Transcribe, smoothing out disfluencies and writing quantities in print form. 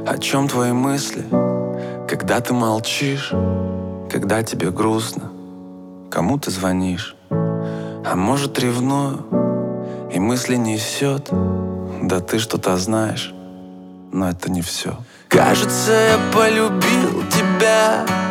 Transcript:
О чем твои мысли, когда ты молчишь, когда тебе грустно, кому ты звонишь? А может, ревную и мысли несет? Да ты что-то знаешь, но это не все. Кажется, я полюбил тебя